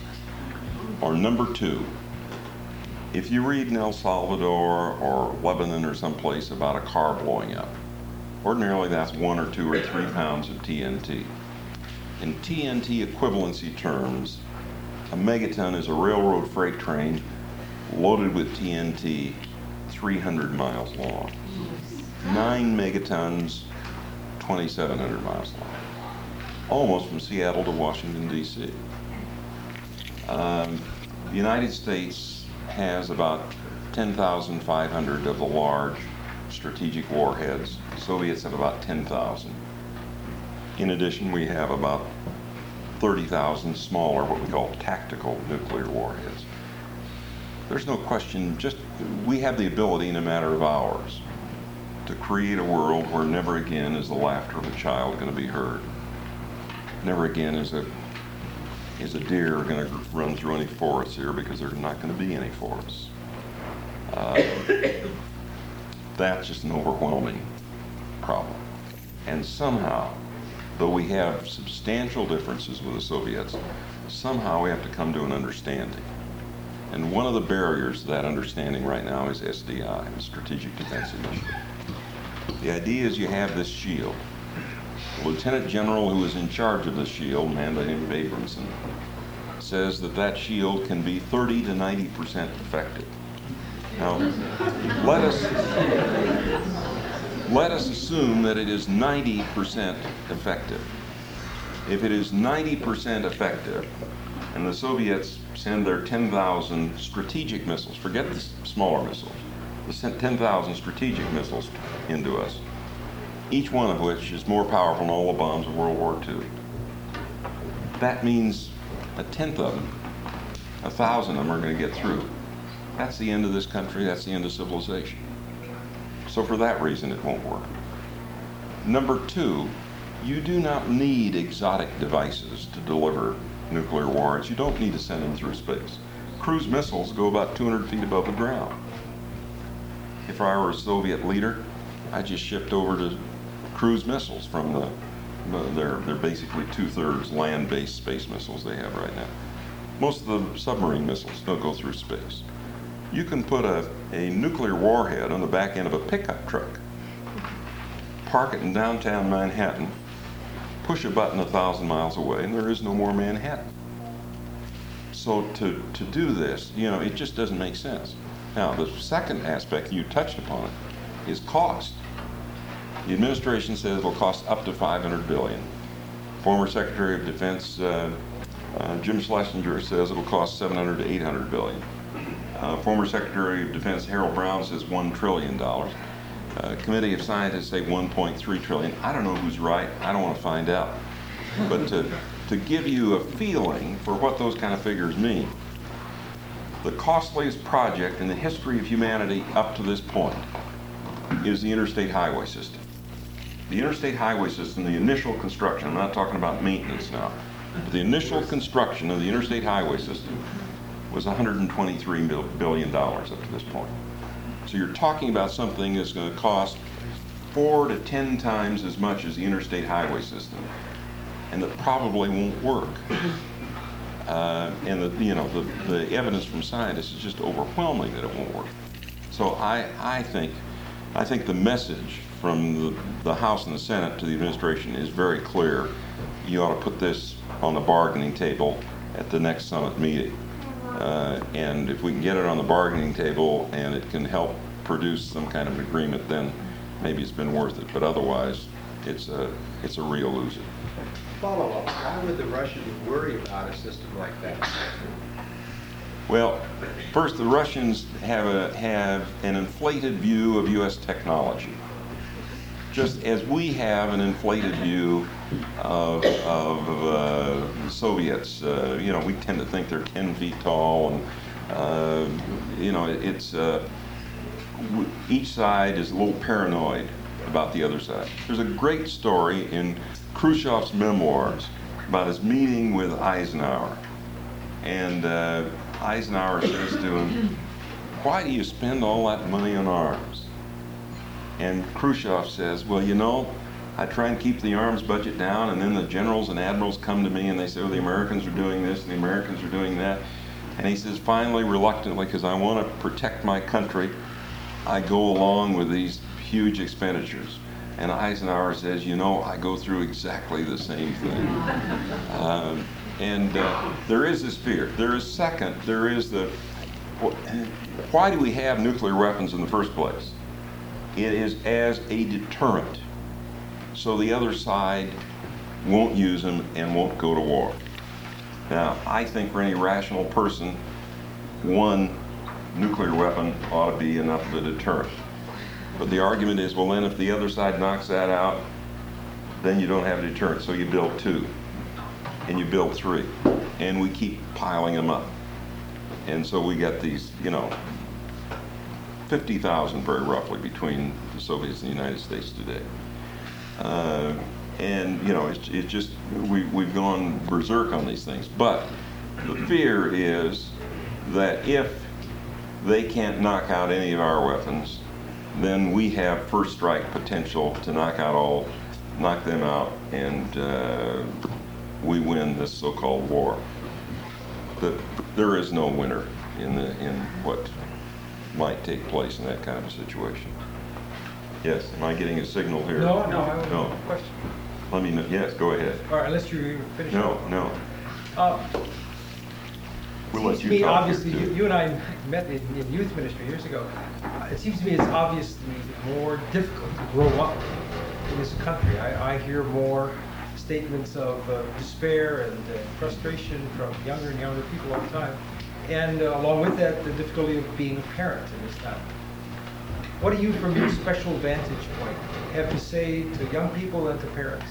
Or number two, if you read in El Salvador or Lebanon or someplace about a car blowing up, ordinarily that's one or two or three pounds of T N T. In T N T equivalency terms, a megaton is a railroad freight train loaded with T N T three hundred miles long. Nine megatons, twenty-seven hundred miles long. Almost from Seattle to Washington, D C. Um, the United States has about ten thousand five hundred of the large strategic warheads. The Soviets have about ten thousand. In addition, we have about thirty thousand smaller, what we call tactical nuclear warheads. There's no question, just we have the ability in a matter of hours to create a world where never again is the laughter of a child going to be heard. Never again is a is a deer going to run through any forests here, because there's not going to be any forests. Uh, that's just an overwhelming problem. And somehow, though we have substantial differences with the Soviets, somehow we have to come to an understanding. And one of the barriers to that understanding right now is S D I, the Strategic Defense Initiative. The idea is you have this shield. The lieutenant general who is in charge of the shield, a man by the name of Abramson, says that that shield can be thirty to ninety percent effective. Now, let us, let us assume that it is ninety percent effective. If it is ninety percent effective, and the Soviets send their ten thousand strategic missiles, forget the smaller missiles, they sent ten thousand strategic missiles into us, each one of which is more powerful than all the bombs of World War Two. That means a tenth of them, a thousand of them are going to get through. That's the end of this country, that's the end of civilization. So for that reason, it won't work. Number two, you do not need exotic devices to deliver nuclear warheads. You don't need to send them through space. Cruise missiles go about two hundred feet above the ground. If I were a Soviet leader, I just shipped over to cruise missiles from the, they're, they're basically two-thirds land-based space missiles they have right now. Most of the submarine missiles don't go through space. You can put a, a nuclear warhead on the back end of a pickup truck, park it in downtown Manhattan, push a button a thousand miles away, and there is no more Manhattan. So to, to do this, you know, it just doesn't make sense. Now, the second aspect, you touched upon it, is cost. The administration says it'll cost up to five hundred billion dollars. Former Secretary of Defense uh, uh, Jim Schlesinger says it'll cost seven hundred to eight hundred billion dollars. Uh, former Secretary of Defense Harold Brown says one trillion dollars. Uh, Committee of Scientists say one point three trillion dollars. I don't know who's right. I don't want to find out. But to, to give you a feeling for what those kind of figures mean, the costliest project in the history of humanity up to this point is the interstate highway system. The interstate highway system, the initial construction, I'm not talking about maintenance now, but the initial construction of the interstate highway system was one hundred twenty-three billion dollars up to this point. So you're talking about something that's going to cost four to ten times as much as the interstate highway system, and that probably won't work. Uh, and the you know the, the evidence from scientists is just overwhelming that it won't work. So I I think I think the message from the, the House and the Senate to the administration is very clear. You ought to put this on the bargaining table at the next summit meeting. Uh, and if we can get it on the bargaining table and it can help produce some kind of agreement, then maybe it's been worth it. But otherwise, it's a, it's a real loser.
Follow up, why would the Russians worry about a system like that?
Well, first, the Russians have, a, have an inflated view of U S technology, just as we have an inflated view of, of uh, Soviets. Uh, you know, we tend to think they're ten feet tall, and uh, you know, it, it's uh, w- each side is a little paranoid about the other side. There's a great story in Khrushchev's memoirs about his meeting with Eisenhower, and uh, Eisenhower says to him, "Why do you spend all that money on arms?" And Khrushchev says, "Well, you know, I try and keep the arms budget down, and then the generals and admirals come to me and they say, oh, the Americans are doing this and the Americans are doing that." And he says, finally, reluctantly, because I want to protect my country, I go along with these huge expenditures. And Eisenhower says, you know, I go through exactly the same thing. Um, and uh, there is this fear. There is second, there is the, why do we have nuclear weapons in the first place? It is as a deterrent, so the other side won't use them and won't go to war. Now, I think for any rational person, one nuclear weapon ought to be enough of a deterrent. But the argument is, well, then if the other side knocks that out, then you don't have a deterrent, so you build two, and you build three, and we keep piling them up. And so we got these, you know, fifty thousand very roughly between the Soviets and the United States today. Uh, and, you know, it's, it's just, we, we've gone berserk on these things. But the fear is that if they can't knock out any of our weapons, then we have first strike potential to knock out all, knock them out, and uh, we win this so-called war. The, there is no winner in the in what might take place in that kind of a situation. Yes, am I getting a signal here?
No, no, I
No.
have a question.
Let me know. Yes, go ahead.
All right, unless you finish.
No, no.
Uh,
We'll let
seems
you
to me,
talk here,
obviously,
too.
you, you and I met in, in youth ministry years ago. Uh, it seems to me it's obviously more difficult to grow up in this country. I, I hear more statements of uh, despair and uh, frustration from younger and younger people all the time. And uh, along with that, the difficulty of being a parent in this town. What do you, from your special vantage point, have to say to young people and to parents?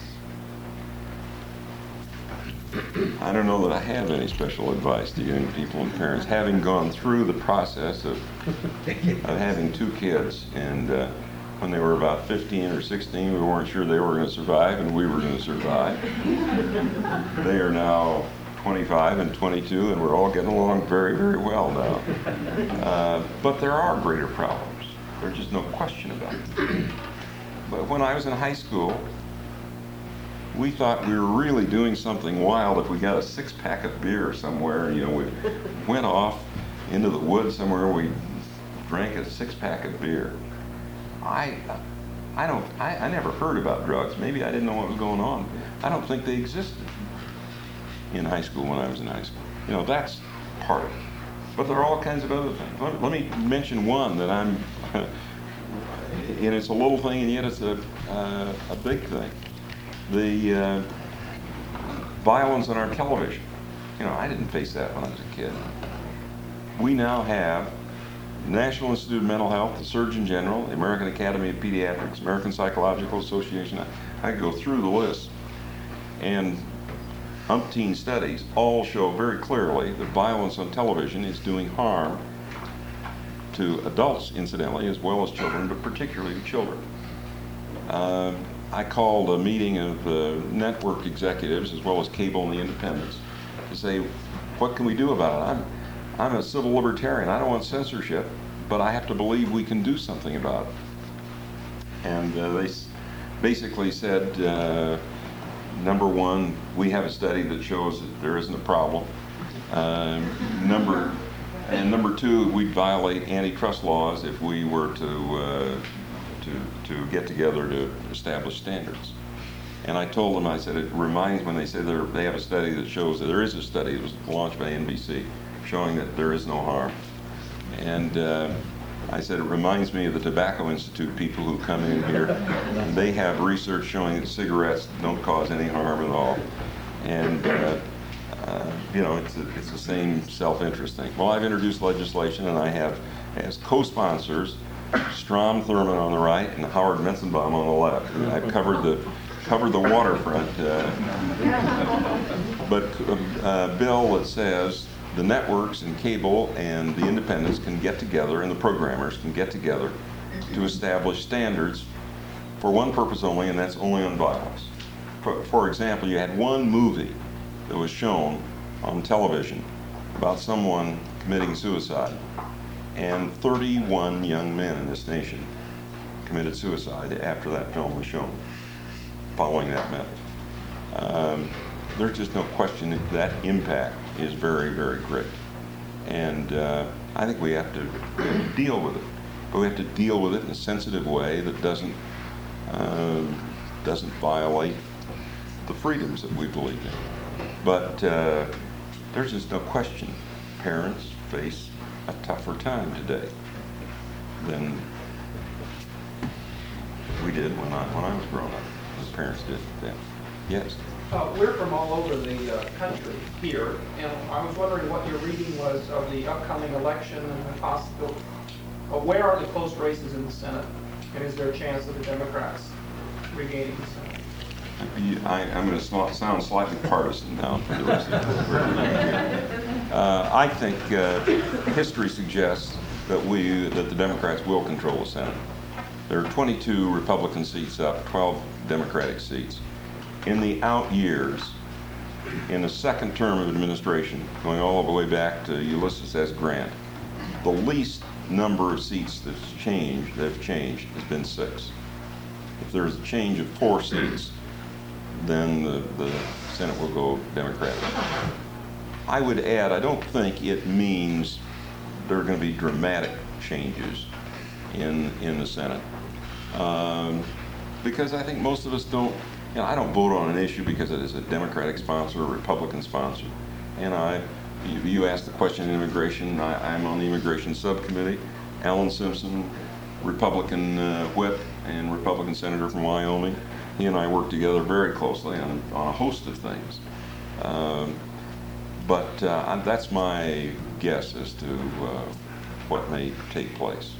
I don't know that I have any special advice to young people and parents, having gone through the process of, of having two kids. And uh, when they were about fifteen or sixteen, we weren't sure they were going to survive, and we were going to survive. They are now twenty-five and twenty-two, and we're all getting along very, very well now. Uh, but there are greater problems. There's just no question about it. But when I was in high school, we thought we were really doing something wild if we got a six-pack of beer somewhere. You know, we went off into the woods somewhere. We drank a six-pack of beer. I, I don't. I, I never heard about drugs. Maybe I didn't know what was going on. I don't think they existed in high school when I was in high school. You know, that's part of it. But there are all kinds of other things. Let, let me mention one that I'm. And it's a little thing, and yet it's a uh, a big thing. The uh, violence on our television. You know, I didn't face that when I was a kid. We now have the National Institute of Mental Health, the Surgeon General, the American Academy of Pediatrics, American Psychological Association. I, I could go through the list. And umpteen studies all show very clearly that violence on television is doing harm to adults, incidentally, as well as children, but particularly to children. Uh, I called a meeting of uh, network executives as well as cable and the independents to say, what can we do about it? I'm, I'm a civil libertarian. I don't want censorship, but I have to believe we can do something about it. And uh, they s- basically said, uh, number one, we have a study that shows that there isn't a problem. Um, number and number two, we'd violate antitrust laws if we were to uh, to to get together to establish standards. And I told them, I said, it reminds when they say they're, they have a study that shows that there is a study that was launched by N B C showing that there is no harm. And uh, I said, it reminds me of the Tobacco Institute people who come in here. And they have research showing that cigarettes don't cause any harm at all. And, uh, uh, you know, it's, a, it's the same self-interest thing. Well, I've introduced legislation, and I have, as co-sponsors, Strom Thurmond on the right and Howard Metzenbaum on the left. And I've covered the, covered the waterfront. Uh, but uh, a bill that says the networks and cable and the independents can get together, and the programmers can get together to establish standards for one purpose only, and that's only on violence. For, for example, you had one movie that was shown on television about someone committing suicide, and thirty-one young men in this nation committed suicide after that film was shown, following that method. Um, there's just no question that that impact is very, very great. And uh, I think we have, to, we have to deal with it. But we have to deal with it in a sensitive way that doesn't, uh, doesn't violate the freedoms that we believe in. But uh, there's just no question parents face a tougher time today than we did when I, when I was growing up, as parents did then. Yes?
Uh, we're from all over the uh, country here, and I was wondering what your reading was of the upcoming election and the possible, uh, where are the close races in the Senate, and is there a chance of the Democrats regaining the Senate?
I, I'm going to sound slightly partisan now for the rest of the uh, I think uh, history suggests that we, that the Democrats will control the Senate. There are twenty-two Republican seats up, twelve Democratic seats. In the out years, in the second term of administration, going all the way back to Ulysses S. Grant, the least number of seats that's changed, that have changed, has been six. If there's a change of four seats, then the, the Senate will go Democratic. I would add, I don't think it means there are going to be dramatic changes in, in the Senate. Um, because I think most of us don't, you know, I don't vote on an issue because it is a Democratic sponsor or Republican sponsor. And I, you, you asked the question of immigration. I, I'm on the immigration subcommittee. Alan Simpson, Republican uh, whip and Republican senator from Wyoming. He and I work together very closely on, on a host of things. Um, but uh, that's my guess as to uh, what may take place.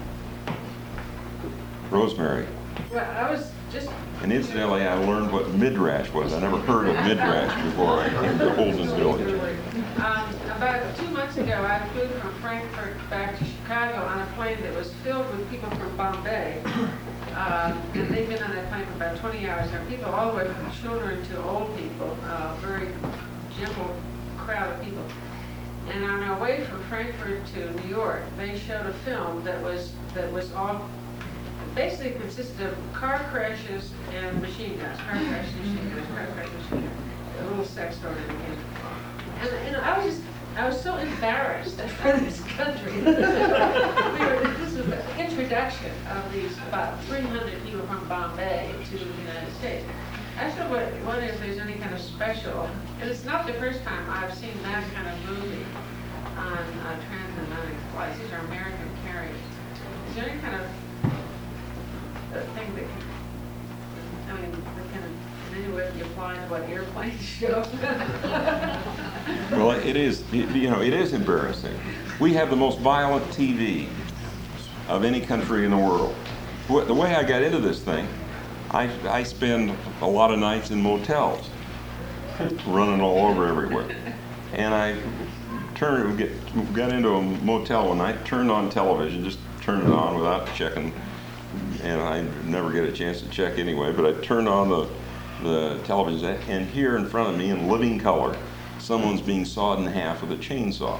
Rosemary.
Well, I was just...
And incidentally, I learned what midrash was. I never heard of midrash before I came to Holden's Village.
Um, about two months ago, I flew from Frankfurt back to Chicago on a plane that was filled with people from Bombay. Uh, and they've been on that plane for about twenty hours. There are people all the way from children to old people, uh, very gentle crowd of people. And on our way from Frankfurt to New York, they showed a film that was that was all basically consisted of car crashes and machine guns. Car crashes, machine guns, car crashes, machine guns. A little sex thrown in again. And, and I was just, I was so embarrassed for this country. we were, this was the introduction of these about three hundred people from Bombay to the United States. I should wonder if there's any kind of special, and it's not the first time I've seen that kind of movie on uh, transatlantic flights. These are American carriers. Is there any kind of uh, thing that can, I mean, that can in any way be applied to what airplanes show?
Well, it is, you know, it is embarrassing. We have the most violent T V of any country in the world. The way I got into this thing, I, I spend a lot of nights in motels, running all over everywhere. And I turned, get, got into a motel one night, turned on television, just turned it on without checking. And I never get a chance to check anyway, but I turned on the, the television, and here in front of me in living color, someone's being sawed in half with a chainsaw.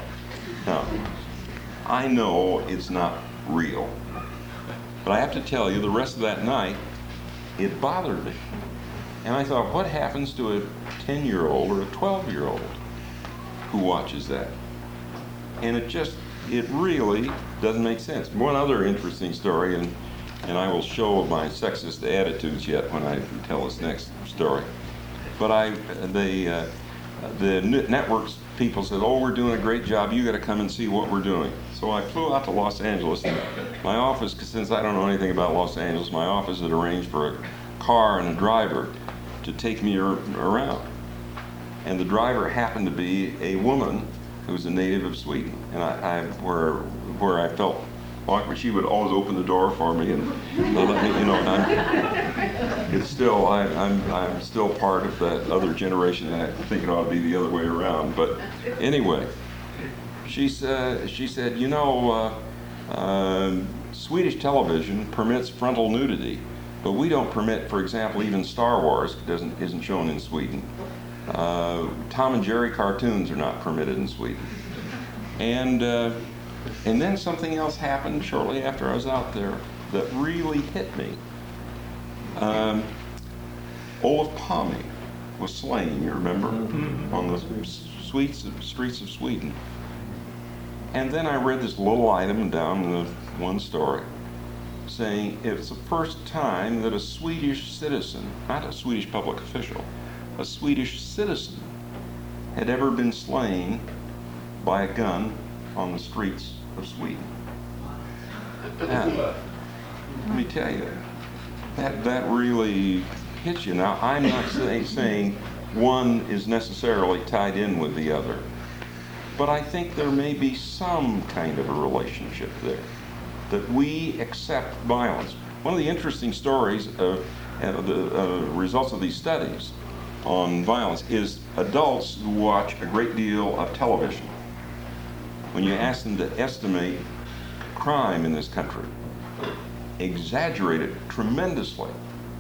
Now, I know it's not real, but I have to tell you, the rest of that night, it bothered me. And I thought, what happens to a ten-year-old or a twelve-year-old who watches that? And it just, it really doesn't make sense. One other interesting story, and, and I will show my sexist attitudes yet when I tell this next story. But I, they, uh, the networks people said, oh, we're doing a great job, you gotta come and see what we're doing. So I flew out to Los Angeles, and my office, 'cause since I don't know anything about Los Angeles, my office had arranged for a car and a driver to take me ar around. And the driver happened to be a woman who was a native of Sweden. And I, I where, where I felt awkward, she would always open the door for me and let me, you know, and I'm, it's still, I, I'm, I'm still part of that other generation, and I think it ought to be the other way around. But anyway, she said, she said, you know, uh, uh, Swedish television permits frontal nudity, but we don't permit, for example, even Star Wars doesn't, isn't shown in Sweden. Uh, Tom and Jerry cartoons are not permitted in Sweden. And, uh, and then something else happened shortly after I was out there that really hit me. Um, Olof Palme was slain, you remember, on the streets of, streets of Sweden. And then I read this little item down in the one story saying it's the first time that a Swedish citizen, not a Swedish public official, a Swedish citizen had ever been slain by a gun on the streets of Sweden. And let me tell you, that, that really hits you. Now, I'm not say, saying one is necessarily tied in with the other, but I think there may be some kind of a relationship there, that we accept violence. One of the interesting stories of uh, the uh, results of these studies on violence is adults who watch a great deal of television. When you ask them to estimate crime in this country, exaggerate it tremendously,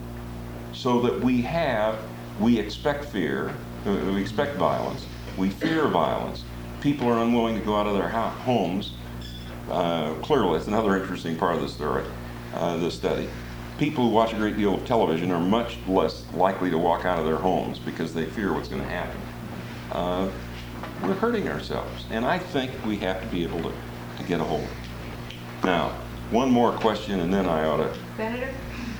so that we have, we expect fear, uh, we expect violence, we fear violence, people are unwilling to go out of their homes. Uh, clearly, it's another interesting part of the story, uh, the study. People who watch a great deal of television are much less likely to walk out of their homes because they fear what's going to happen. Uh, we're hurting ourselves, and I think we have to be able to, to get a hold of it. Now, one more question, and then I ought to...
Senator?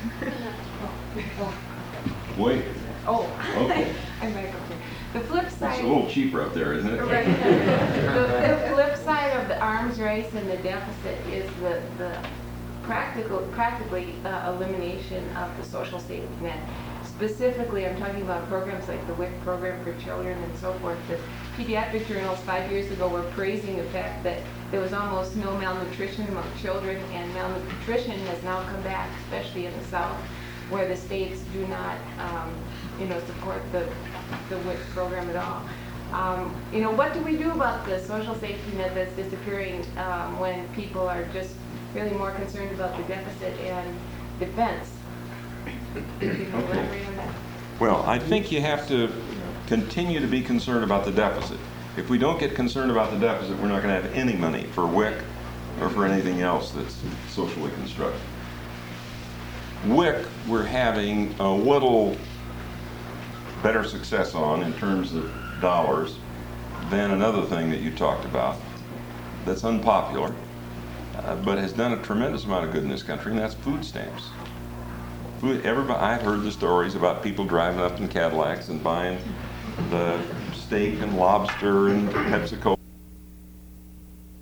Wait.
Oh,
Okay.
I'm back up here. The flip side...
It's a little cheaper up there, isn't it?
Right. the, the flip side of the arms race and the deficit is the, the practical, practically uh, elimination of the social safety net. Specifically, I'm talking about programs like the W I C program for children and so forth. The pediatric journals five years ago were praising the fact that there was almost no malnutrition among children, and malnutrition has now come back, especially in the South, where the states do not, um, you know, support the, the W I C program at all. Um, you know, what do we do about the social safety net that's disappearing um, when people are just really more concerned about the deficit and defense? Can you elaborate on that?
Well, I think you have to continue to be concerned about the deficit. If we don't get concerned about the deficit, we're not going to have any money for W I C or for anything else that's socially constructive. W I C, we're having a little better success on in terms of dollars than another thing that you talked about that's unpopular, uh, but has done a tremendous amount of good in this country, and that's food stamps. Food, everybody, I've heard the stories about people driving up in Cadillacs and buying the steak and lobster and Pepsi-Cola